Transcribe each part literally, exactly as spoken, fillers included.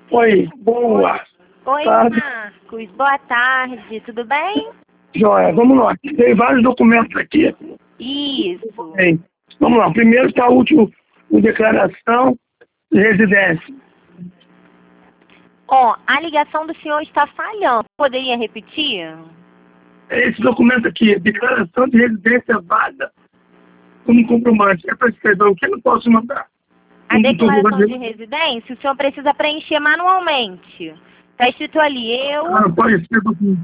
Oi, boa Oi, tarde. Marcos. Boa tarde. Tudo bem? Joia, vamos lá. Tem vários documentos aqui. Isso. Bem, vamos lá. Primeiro está a última declaração de residência. Ó, a ligação do senhor está falhando. Poderia repetir? Esse documento aqui, declaração de residência válida como comprovante. É para escrever o que eu não posso mandar? A Um declaração comprovante de residência, o senhor precisa preencher manualmente. Está escrito ali, eu... Ah, pode ser documento.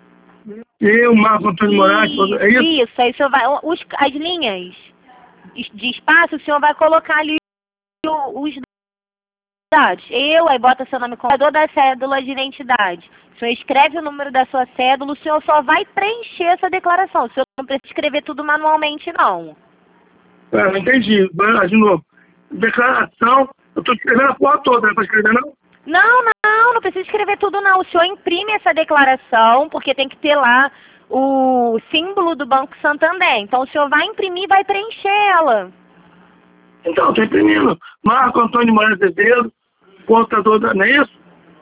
Eu, Marco Antônio Moraes, Isso, é isso? isso. Aí o senhor vai... Os, as linhas de espaço, o senhor vai colocar ali o- os dados. Eu, aí bota seu nome computador da cédula de identidade. O senhor escreve o número da sua cédula, o senhor só vai preencher essa declaração. O senhor não precisa escrever tudo manualmente, não. É, não entendi. Vai lá, de novo. Declaração, eu estou escrevendo a porra toda, não é para escrever não? Não, não, não precisa escrever tudo, não. O senhor imprime essa declaração, porque tem que ter lá o símbolo do Banco Santander. Então, o senhor vai imprimir e vai preencher ela. Então, estou imprimindo. Marco Antônio Moraes Azevedo, contador da... Não é isso?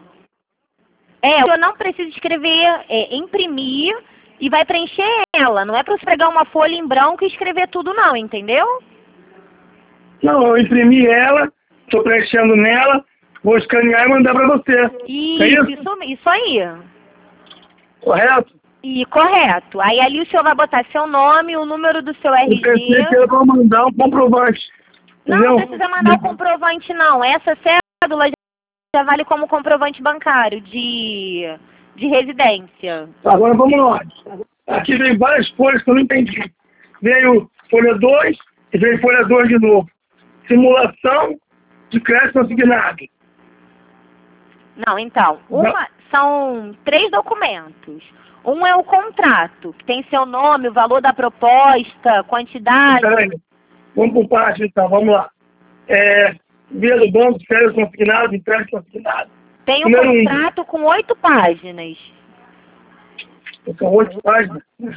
É, o senhor não precisa escrever, é, imprimir e vai preencher ela. Não é para você pegar uma folha em branco e escrever tudo, não, entendeu? Não, eu imprimi ela, estou preenchendo nela, vou escanear e mandar para você. Isso, É isso? isso, isso aí. Correto? E correto. Aí ali o senhor vai botar seu nome, o número do seu Eu pensei que R G. era para mandar um comprovante. Não, Entendeu? não precisa mandar o comprovante, não. Essa cédula já vale como comprovante bancário de, de residência. Agora vamos lá. Aqui veio várias folhas que eu não entendi. Veio folha dois e veio folha dois de novo. Simulação de crédito consignado. Não, então, uma, são três documentos. Um é o contrato, que tem seu nome, o valor da proposta, quantidade. Peraí, vamos por parte então, vamos lá. É, via do banco, crédito consignado, empréstimo consignado. Tem um Número um. contrato com oito páginas. São oito páginas.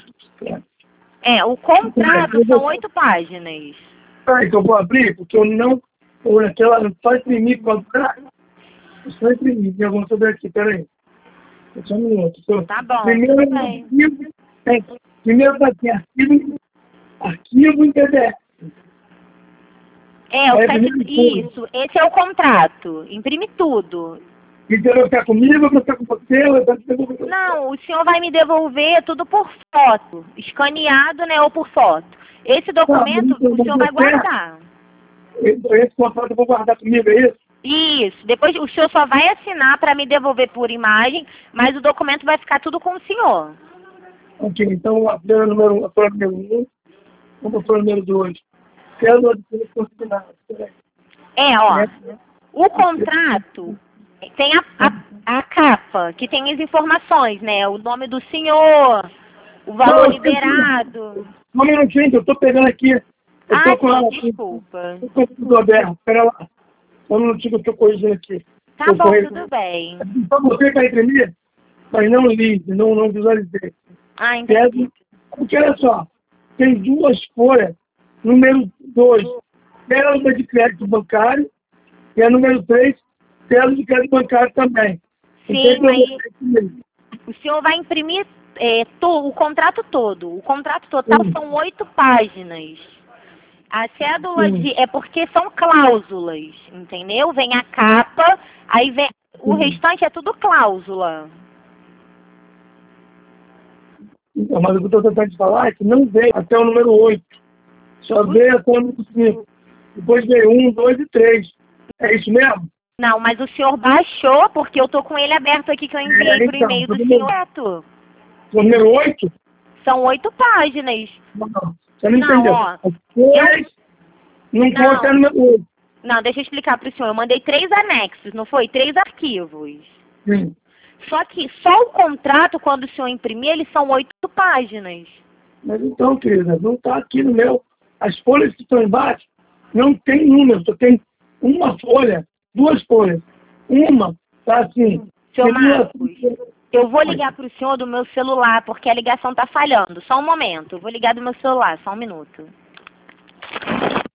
É, o contrato são oito páginas. Peraí, que eu vou abrir, porque eu não. Ou naquela. Só imprimir contrato. Só imprimir. Tem alguma sobre aqui, peraí. Só um minuto. Só- Tá bom, Primeiro, tudo bem. arquivo, é, primeiro tá aqui, arquivo, arquivo em P D F. É, o É, sete, primeiro isso, esse é o contrato. Imprime tudo. E você vai ficar comigo, eu vou ficar com você, eu vou ficar com você. Não, o senhor vai me devolver tudo por foto, escaneado, né, ou por foto. Esse documento Não, o senhor vai você- guardar. Esse, esse contrato eu vou guardar comigo, é isso? Isso, depois o senhor só vai assinar para me devolver por imagem, mas o documento vai ficar tudo com o senhor. Ok, então a folha número a folha número um, vamos para a folha número dois. Célula de crédito consignado. Peraí. É, ó, o contrato tem a, a, a capa, que tem as informações, né, o nome do senhor, o valor Não, liberado. Um minutinho, que eu estou pegando aqui. Eu Ah, tô com ela sim, aqui. desculpa. Eu tô com tudo aberto. Espera lá. Só um minutinho que eu estou corrigindo aqui. Tá Eu bom, corri- tudo bem. Só você vai imprimir, mas não li, não, não visualizei. Ah, entendi. Pede, porque olha só, tem duas folhas. Número dois, célula de crédito bancário. E a número três, célula de crédito bancário também. Sim, Então, mas eu vou- o senhor vai imprimir é, to- o contrato todo. O contrato total Sim. são oito páginas. A cédula Sim. de... é porque são cláusulas, entendeu? Vem a capa, aí vem... O Sim. restante é tudo cláusula. Então, mas o que eu estou tentando te falar é que não veio até o número oito. Só veio até o número cinco. Depois veio um, dois e três. É isso mesmo? Não, mas o senhor baixou, porque eu tô com ele aberto aqui, que eu enviei É, pro então, e-mail do tudo senhor. bem. Neto. O número oito? São oito páginas. Não, não. Você não, Não, entendeu. ó, Depois, não Não. conta o número oito. Não, deixa eu explicar pro senhor. Eu mandei três anexos, não foi? Três arquivos. Sim. Só que só o contrato, quando o senhor imprimir, eles são oito páginas. Mas então, querida, não está aqui no meu. As folhas que estão embaixo não tem número, só tem uma folha, duas folhas. Uma está assim. Seu tem duas- Marcos, eu vou ligar pro senhor do meu celular, porque a ligação tá falhando. Só um momento. Eu vou ligar do meu celular, só um minuto.